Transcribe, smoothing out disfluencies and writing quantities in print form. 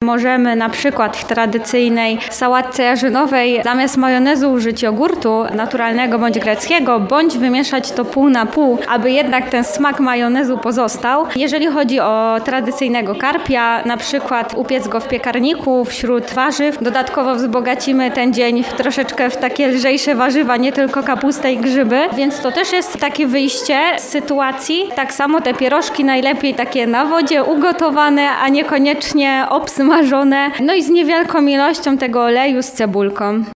możemy na przykład w tradycyjnej sałatce jarzynowej zamiast majonezu użyć jogurtu naturalnego bądź greckiego, bądź wymieszać to pół na pół, aby jednak ten smak majonezu pozostał. Jeżeli chodzi o tradycyjnego karpia, na przykład upiec go w piekarniku wśród warzyw. Dodatkowo wzbogacimy ten dzień troszeczkę w takie lżejsze warzywa, nie tylko kapustę i grzyby, więc to też jest takie wyjście z sytuacji. Tak samo te pierożki najlepiej takie na wodzie ugotowane, a niekoniecznie obsmażone, no i z niewielką ilością tego oleju z cebulką.